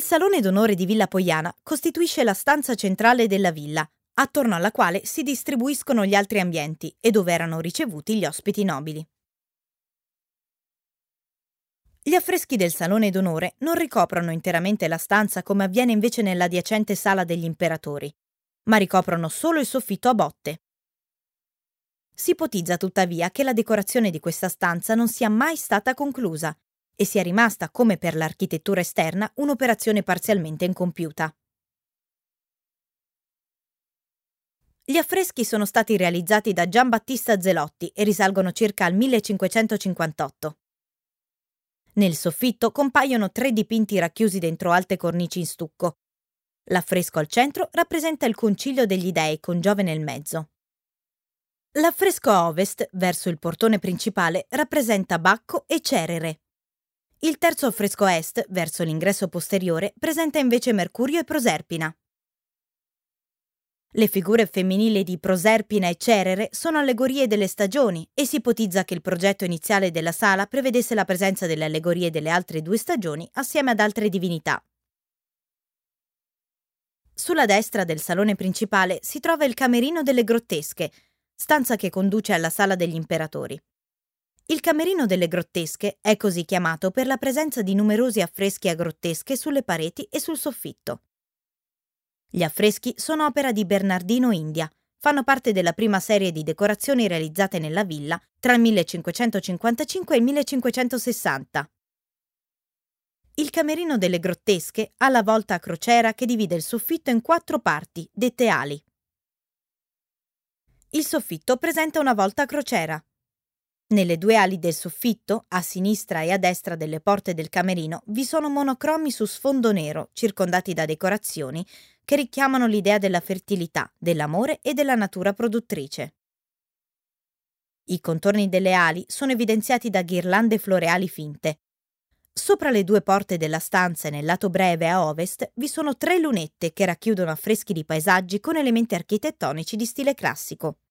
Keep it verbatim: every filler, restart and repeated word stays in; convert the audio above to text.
salone d'onore di Villa Pojana costituisce la stanza centrale della villa, attorno alla quale si distribuiscono gli altri ambienti e dove erano ricevuti gli ospiti nobili. Gli affreschi del salone d'onore non ricoprono interamente la stanza come avviene invece nell'adiacente sala degli imperatori, ma ricoprono solo il soffitto a botte. Si ipotizza tuttavia che la decorazione di questa stanza non sia mai stata conclusa e sia rimasta, come per l'architettura esterna, un'operazione parzialmente incompiuta. Gli affreschi sono stati realizzati da Giambattista Zelotti e risalgono circa al millecinquecentocinquantotto. Nel soffitto compaiono tre dipinti racchiusi dentro alte cornici in stucco. L'affresco al centro rappresenta il Concilio degli Dei con Giove nel mezzo. L'affresco a ovest, verso il portone principale, rappresenta Bacco e Cerere. Il terzo affresco a est, verso l'ingresso posteriore, presenta invece Mercurio e Proserpina. Le figure femminili di Proserpina e Cerere sono allegorie delle stagioni e si ipotizza che il progetto iniziale della sala prevedesse la presenza delle allegorie delle altre due stagioni assieme ad altre divinità. Sulla destra del salone principale si trova il Camerino delle Grottesche, stanza che conduce alla sala degli imperatori. Il Camerino delle Grottesche è così chiamato per la presenza di numerosi affreschi a grottesche sulle pareti e sul soffitto. Gli affreschi sono opera di Bernardino India, fanno parte della prima serie di decorazioni realizzate nella villa tra il millecinquecentocinquantacinque e il millecinquecentosessanta. Il Camerino delle Grottesche ha la volta a crociera che divide il soffitto in quattro parti, dette ali. Il soffitto presenta una volta a crociera. Nelle due ali del soffitto, a sinistra e a destra delle porte del camerino, vi sono monocromi su sfondo nero, circondati da decorazioni che richiamano l'idea della fertilità, dell'amore e della natura produttrice. I contorni delle ali sono evidenziati da ghirlande floreali finte. Sopra le due porte della stanza e nel lato breve a ovest vi sono tre lunette che racchiudono affreschi di paesaggi con elementi architettonici di stile classico.